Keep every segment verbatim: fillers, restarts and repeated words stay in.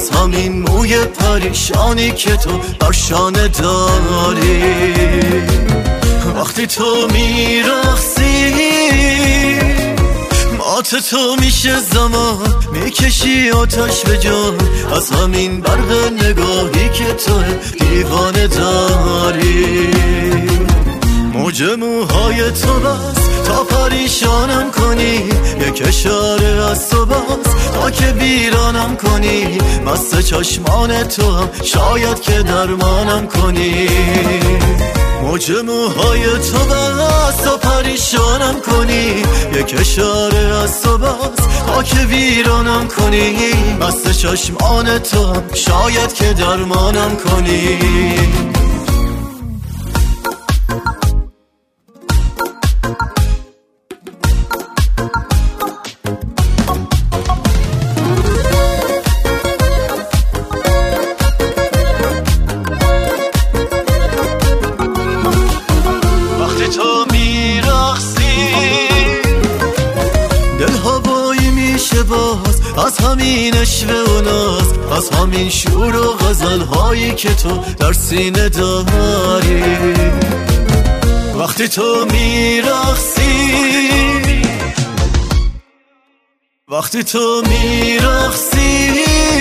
از همین موی پریشانی که تو بر شانه داری. وقتی تو میرقصی مات تو میشه زمان، میکشی آتش به جان از همین برق نگاهی که تو دیوانه داری. موج موهای تو بس تا پریشانم کنی، یک اشاره از تو بس تا که بیرانم کنی. مست چشمان تو هم شاید که درمانم کنی. موج موهای تو بس تا پریشانم کنی، یک اشاره از تو بس تا که ویرانم کنی. مست چشمان تو هم شاید که درمانم کنی. تو میرقصی دل هوایی میشه باز از همین عشق و ناز، از همین شور و غزل هایی که تو در سینه داری. وقتی تو میرقصی وقتی تو میرقصی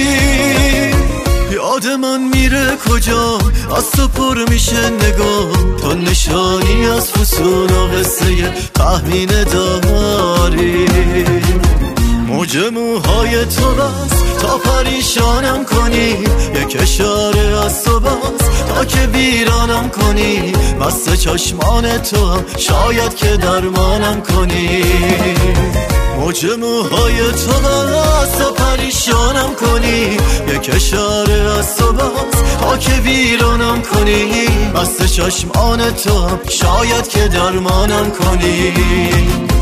یاد من میره کجا، از تو پر میشه نگاه. تو نشانی از فسون و قصه تحمین داری. موج موهای تو بس تا پریشانم کنی، یک اشاره از تو بس تا که بیرانم کنی. مست چشمان تو هم شاید که درمانم کنی. موج موهای تو بس تا پریشانم کنی، یک اشاره از تو بس تا که ویرانم کنی. مست چشمان تو هم شاید که درمانم کنی.